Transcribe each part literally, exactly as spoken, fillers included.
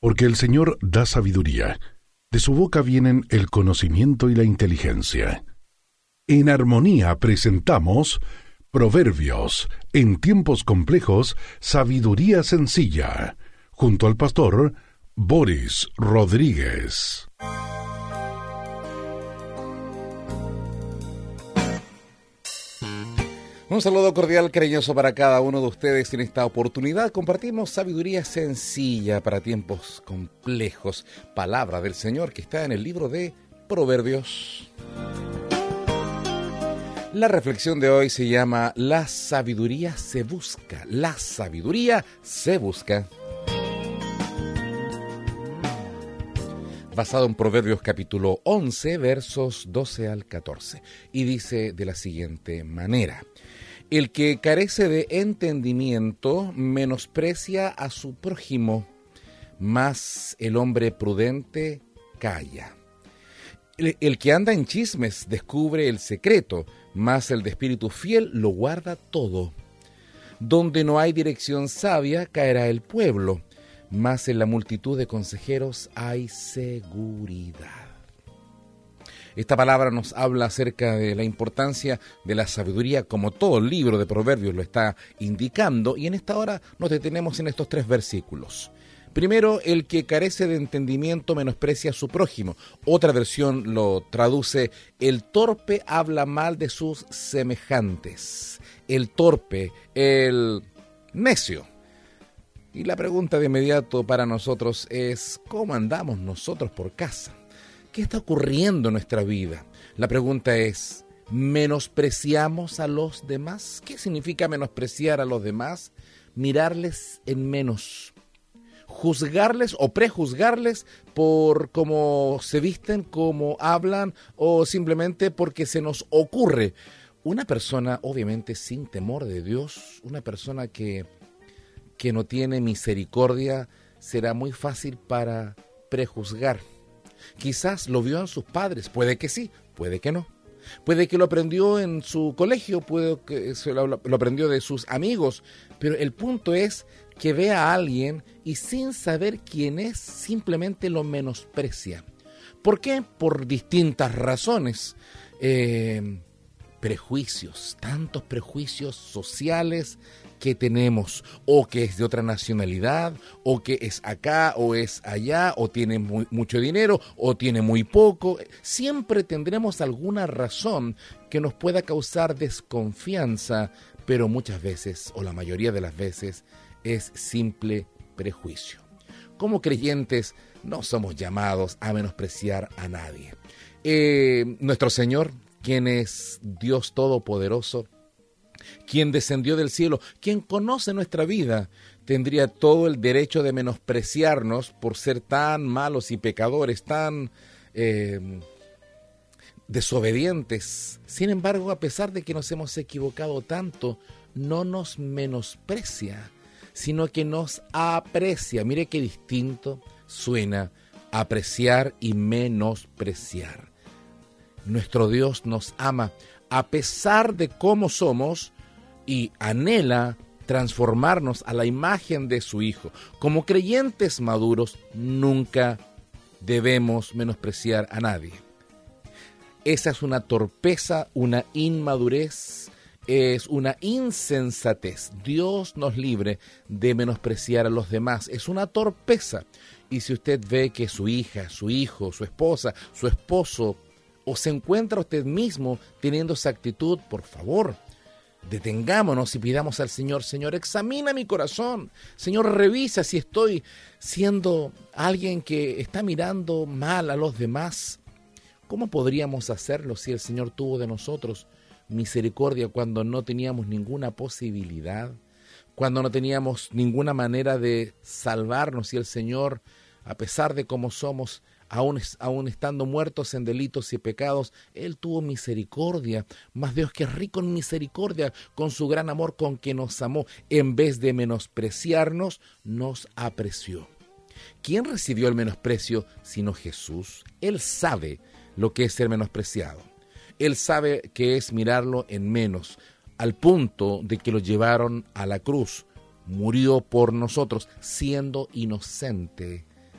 Porque el Señor da sabiduría. De su boca vienen el conocimiento y la inteligencia. En armonía presentamos Proverbios, en tiempos complejos, sabiduría sencilla, junto al pastor Boris Rodríguez. Un saludo cordial, cariñoso para cada uno de ustedes. En esta oportunidad compartimos sabiduría sencilla para tiempos complejos. Palabra del Señor que está en el libro de Proverbios. La reflexión de hoy se llama La sabiduría se busca. La sabiduría se busca. Basado en Proverbios capítulo once, versos doce al catorce. Y dice de la siguiente manera: el que carece de entendimiento menosprecia a su prójimo, mas el hombre prudente calla. El, el que anda en chismes descubre el secreto, mas el de espíritu fiel lo guarda todo. Donde no hay dirección sabia caerá el pueblo, mas en la multitud de consejeros hay seguridad. Esta palabra nos habla acerca de la importancia de la sabiduría, como todo el libro de Proverbios lo está indicando, y en esta hora nos detenemos en estos tres versículos. Primero, el que carece de entendimiento menosprecia a su prójimo. Otra versión lo traduce: el torpe habla mal de sus semejantes. El torpe, el necio. Y la pregunta de inmediato para nosotros es: ¿cómo andamos nosotros por casa? ¿Qué está ocurriendo en nuestra vida? La pregunta es: ¿menospreciamos a los demás? ¿Qué significa menospreciar a los demás? Mirarles en menos. Juzgarles o prejuzgarles por cómo se visten, cómo hablan, o simplemente porque se nos ocurre. Una persona, obviamente, sin temor de Dios, una persona que, que no tiene misericordia, será muy fácil para prejuzgar. Quizás lo vio en sus padres, puede que sí, puede que no. Puede que lo aprendió en su colegio, puede que se lo, lo aprendió de sus amigos, pero el punto es que ve a alguien y sin saber quién es, simplemente lo menosprecia. ¿Por qué? Por distintas razones. Eh, prejuicios, tantos prejuicios sociales que tenemos, o que es de otra nacionalidad, o que es acá, o es allá, o tiene muy, mucho dinero, o tiene muy poco. Siempre tendremos alguna razón que nos pueda causar desconfianza, pero muchas veces, o la mayoría de las veces, es simple prejuicio. Como creyentes, no somos llamados a menospreciar a nadie. Eh, nuestro Señor, quien es Dios Todopoderoso, quien descendió del cielo, quien conoce nuestra vida, tendría todo el derecho de menospreciarnos por ser tan malos y pecadores, tan eh, desobedientes. Sin embargo, a pesar de que nos hemos equivocado tanto, no nos menosprecia, sino que nos aprecia. Mire qué distinto suena apreciar y menospreciar. Nuestro Dios nos ama a pesar de cómo somos y anhela transformarnos a la imagen de su Hijo. Como creyentes maduros, nunca debemos menospreciar a nadie. Esa es una torpeza, una inmadurez, es una insensatez. Dios nos libre de menospreciar a los demás. Es una torpeza. Y si usted ve que su hija, su hijo, su esposa, su esposo, o se encuentra usted mismo teniendo esa actitud, por favor, detengámonos y pidamos al Señor: Señor, examina mi corazón. Señor, revisa si estoy siendo alguien que está mirando mal a los demás. ¿Cómo podríamos hacerlo si el Señor tuvo de nosotros misericordia cuando no teníamos ninguna posibilidad, cuando no teníamos ninguna manera de salvarnos, y el Señor, a pesar de cómo somos, Aún, aún estando muertos en delitos y pecados, Él tuvo misericordia? Mas Dios, que es rico en misericordia, con su gran amor con que nos amó, en vez de menospreciarnos, nos apreció. ¿Quién recibió el menosprecio sino Jesús? Él sabe lo que es ser menospreciado. Él sabe que es mirarlo en menos, al punto de que lo llevaron a la cruz. Murió por nosotros, siendo inocente.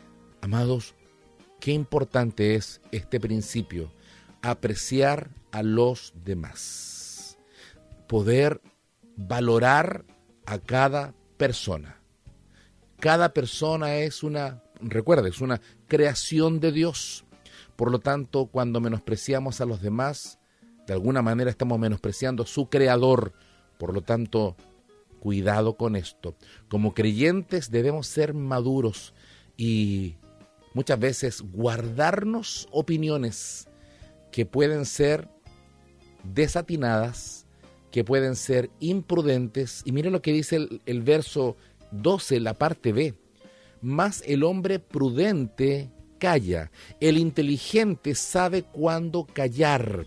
Amados, qué importante es este principio, apreciar a los demás, poder valorar a cada persona. Cada persona es una, recuerda, es una creación de Dios. Por lo tanto, cuando menospreciamos a los demás, de alguna manera estamos menospreciando a su creador. Por lo tanto, cuidado con esto. Como creyentes debemos ser maduros y muchas veces guardarnos opiniones que pueden ser desatinadas, que pueden ser imprudentes. Y miren lo que dice el, el verso doce, la parte B. Mas el hombre prudente calla, el inteligente sabe cuándo callar.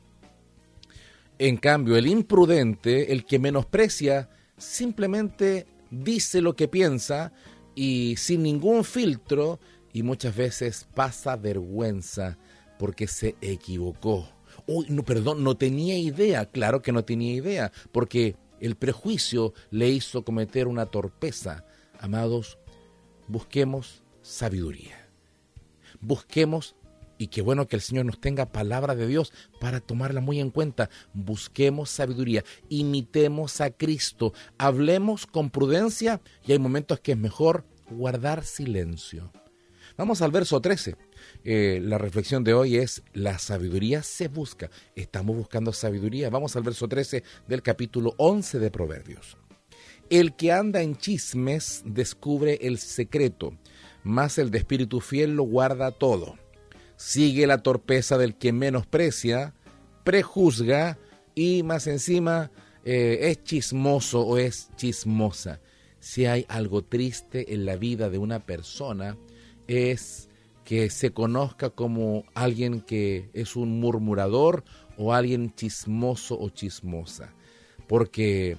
En cambio, el imprudente, el que menosprecia, simplemente dice lo que piensa y sin ningún filtro, y muchas veces pasa vergüenza porque se equivocó. Uy, no, perdón, no tenía idea. Claro que no tenía idea, porque el prejuicio le hizo cometer una torpeza. Amados, busquemos sabiduría. Busquemos, y qué bueno que el Señor nos tenga palabra de Dios para tomarla muy en cuenta. Busquemos sabiduría, imitemos a Cristo, hablemos con prudencia, y hay momentos que es mejor guardar silencio. Vamos al verso trece. Eh, la reflexión de hoy es: la sabiduría se busca. Estamos buscando sabiduría. Vamos al verso trece del capítulo once de Proverbios. El que anda en chismes descubre el secreto, mas el de espíritu fiel lo guarda todo. Sigue la torpeza del que menosprecia, prejuzga y más encima eh, es chismoso o es chismosa. Si hay algo triste en la vida de una persona, es que se conozca como alguien que es un murmurador o alguien chismoso o chismosa. Porque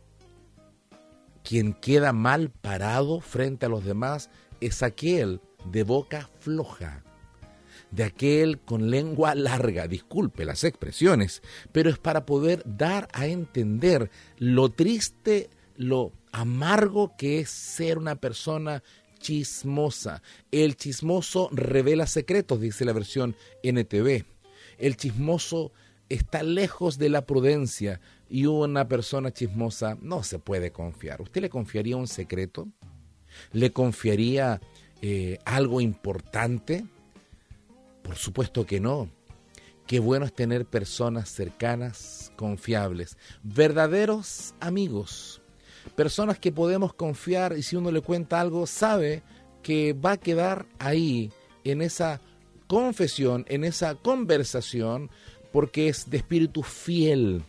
quien queda mal parado frente a los demás es aquel de boca floja, de aquel con lengua larga, disculpe las expresiones, pero es para poder dar a entender lo triste, lo amargo que es ser una persona chismosa. El chismoso revela secretos, dice la versión N T V. El chismoso está lejos de la prudencia y una persona chismosa no se puede confiar. ¿Usted le confiaría un secreto? ¿Le confiaría eh, algo importante? Por supuesto que no. Qué bueno es tener personas cercanas, confiables, verdaderos amigos, personas que podemos confiar y si uno le cuenta algo sabe que va a quedar ahí en esa confesión, en esa conversación, porque es de espíritu fiel.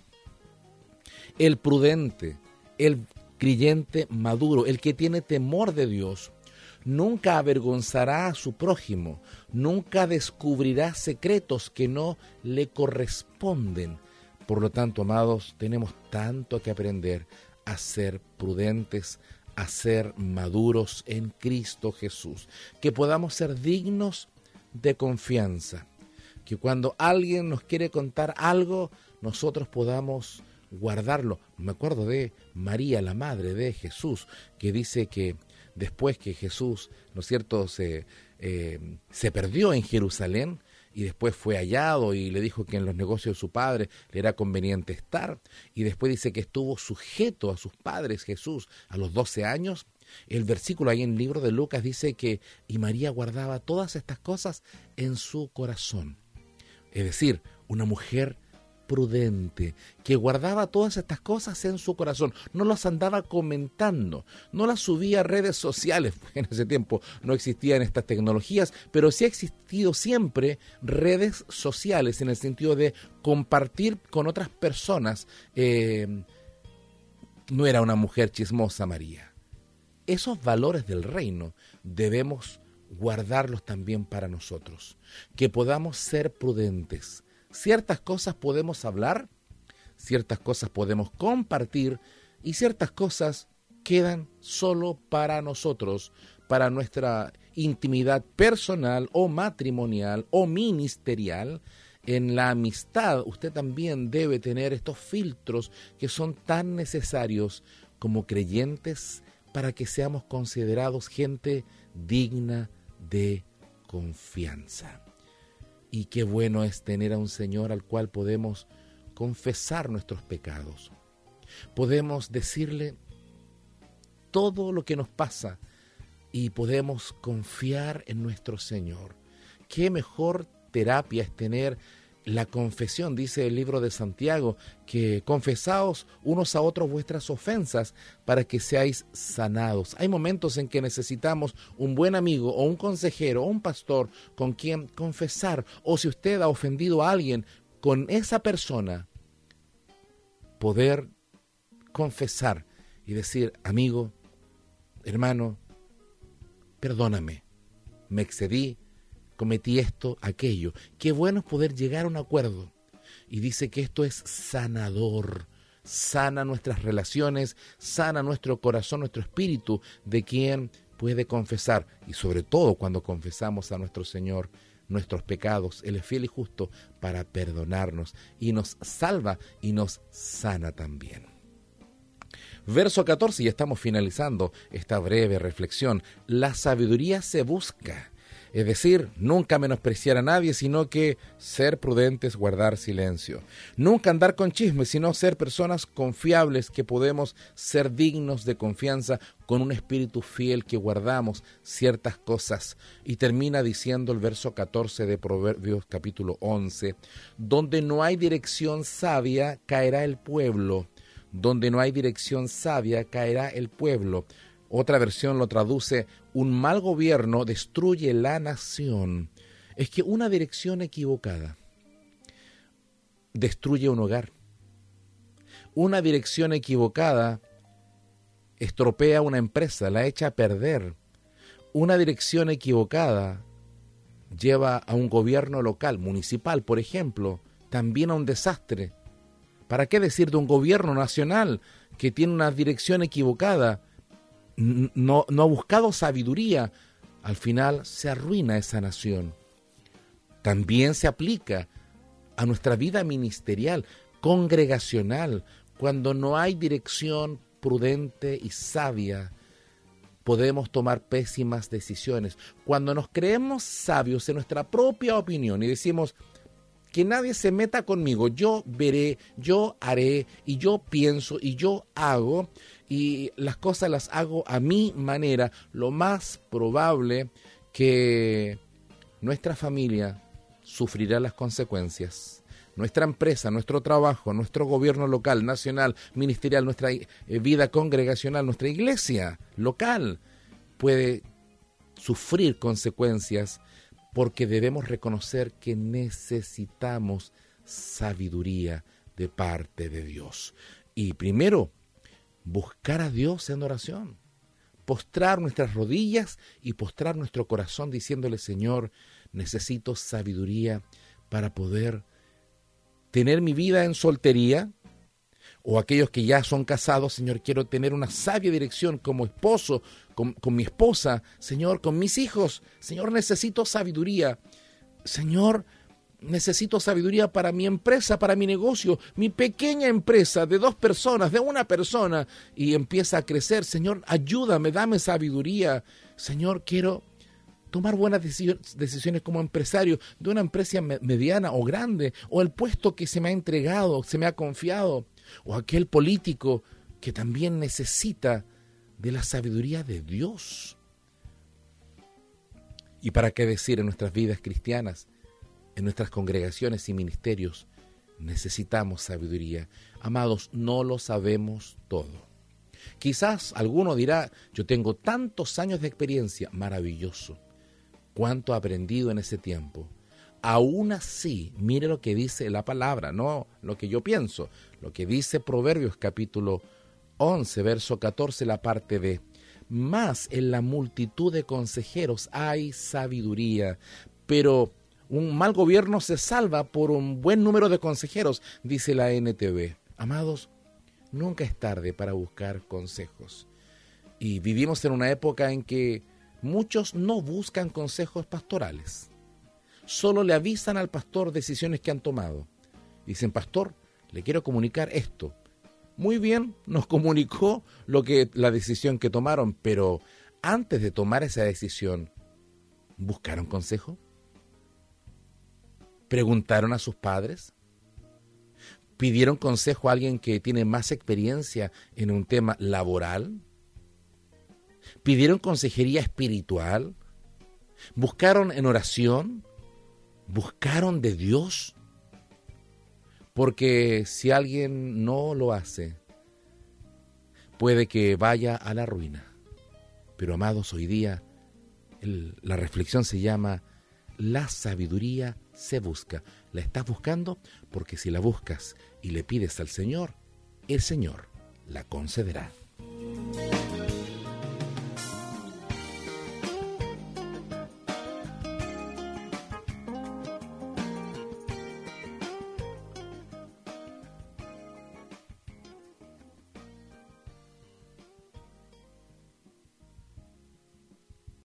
El prudente, el creyente maduro, el que tiene temor de Dios, nunca avergonzará a su prójimo, nunca descubrirá secretos que no le corresponden. Por lo tanto, amados, tenemos tanto que aprender a ser prudentes, a ser maduros en Cristo Jesús, que podamos ser dignos de confianza, que cuando alguien nos quiere contar algo, nosotros podamos guardarlo. Me acuerdo de María, la madre de Jesús, que dice que después que Jesús, ¿no es cierto?, se, eh, se perdió en Jerusalén y después fue hallado y le dijo que en los negocios de su padre le era conveniente estar, y después dice que estuvo sujeto a sus padres Jesús a los doce años. El versículo ahí en el libro de Lucas dice que y María guardaba todas estas cosas en su corazón. Es decir, una mujer prudente, que guardaba todas estas cosas en su corazón, no las andaba comentando, no las subía a redes sociales, en ese tiempo no existían estas tecnologías, pero sí ha existido siempre redes sociales en el sentido de compartir con otras personas. Eh, no era una mujer chismosa María. Esos valores del reino debemos guardarlos también para nosotros, que podamos ser prudentes. Ciertas cosas podemos hablar, ciertas cosas podemos compartir y ciertas cosas quedan solo para nosotros, para nuestra intimidad personal o matrimonial o ministerial. En la amistad usted también debe tener estos filtros que son tan necesarios como creyentes para que seamos considerados gente digna de confianza. Y qué bueno es tener a un Señor al cual podemos confesar nuestros pecados. Podemos decirle todo lo que nos pasa y podemos confiar en nuestro Señor. Qué mejor terapia es tener la confesión. Dice el libro de Santiago que confesaos unos a otros vuestras ofensas para que seáis sanados. Hay momentos en que necesitamos un buen amigo o un consejero o un pastor con quien confesar, o si usted ha ofendido a alguien, con esa persona poder confesar y decir: amigo, hermano, perdóname, me excedí, cometí esto, aquello. Qué bueno es poder llegar a un acuerdo. Y dice que esto es sanador. Sana nuestras relaciones, sana nuestro corazón, nuestro espíritu, de quien puede confesar. Y sobre todo cuando confesamos a nuestro Señor nuestros pecados, Él es fiel y justo para perdonarnos. Y nos salva y nos sana también. Verso catorce, y estamos finalizando esta breve reflexión. La sabiduría se busca. Es decir, nunca menospreciar a nadie, sino que ser prudentes, guardar silencio. Nunca andar con chismes, sino ser personas confiables, que podemos ser dignos de confianza con un espíritu fiel, que guardamos ciertas cosas. Y termina diciendo el verso catorce de Proverbios capítulo once, donde no hay dirección sabia, caerá el pueblo. Donde no hay dirección sabia, caerá el pueblo. Otra versión lo traduce: un mal gobierno destruye la nación. Es que una dirección equivocada destruye un hogar. Una dirección equivocada estropea una empresa, la echa a perder. Una dirección equivocada lleva a un gobierno local, municipal, por ejemplo, también a un desastre. ¿Para qué decir de un gobierno nacional que tiene una dirección equivocada? No, no ha buscado sabiduría, al final se arruina esa nación. También se aplica a nuestra vida ministerial, congregacional. Cuando no hay dirección prudente y sabia, podemos tomar pésimas decisiones. Cuando nos creemos sabios en nuestra propia opinión y decimos: que nadie se meta conmigo, yo veré, yo haré, y yo pienso, y yo hago, y las cosas las hago a mi manera, lo más probable que nuestra familia sufrirá las consecuencias. Nuestra empresa, nuestro trabajo, nuestro gobierno local, nacional, ministerial, nuestra eh, vida congregacional, nuestra iglesia local puede sufrir consecuencias, porque debemos reconocer que necesitamos sabiduría de parte de Dios. Y primero, buscar a Dios en oración, postrar nuestras rodillas y postrar nuestro corazón diciéndole: Señor, necesito sabiduría para poder tener mi vida en soltería, o aquellos que ya son casados: Señor, quiero tener una sabia dirección como esposo, con, con mi esposa, Señor, con mis hijos. Señor, necesito sabiduría. Señor, necesito sabiduría para mi empresa, para mi negocio, mi pequeña empresa de dos personas, de una persona, y empieza a crecer. Señor, ayúdame, dame sabiduría. Señor, quiero tomar buenas decisiones como empresario de una empresa mediana o grande, o el puesto que se me ha entregado, se me ha confiado, o aquel político que también necesita de la sabiduría de Dios. ¿Y para qué decir en nuestras vidas cristianas, en nuestras congregaciones y ministerios? Necesitamos sabiduría. Amados, no lo sabemos todo. Quizás alguno dirá: yo tengo tantos años de experiencia. Maravilloso. ¿Cuánto he aprendido en ese tiempo? Aún así, mire lo que dice la palabra, no lo que yo pienso, lo que dice Proverbios capítulo once, verso catorce, la parte B. Más en la multitud de consejeros hay sabiduría, pero un mal gobierno se salva por un buen número de consejeros, dice la N T V. Amados, nunca es tarde para buscar consejos. Y vivimos en una época en que muchos no buscan consejos pastorales. Solo le avisan al pastor decisiones que han tomado. Dicen: pastor, le quiero comunicar esto. Muy bien, nos comunicó lo que, la decisión que tomaron, pero antes de tomar esa decisión, ¿Buscaron consejo? ¿Preguntaron a sus padres? ¿Pidieron consejo a alguien que tiene más experiencia en un tema laboral? ¿Pidieron consejería espiritual? ¿Buscaron en oración? ¿Buscaron de Dios? Porque si alguien no lo hace, puede que vaya a la ruina. Pero amados, hoy día el, la reflexión se llama: la sabiduría se busca. ¿La estás buscando? Porque si la buscas y le pides al Señor, el Señor la concederá.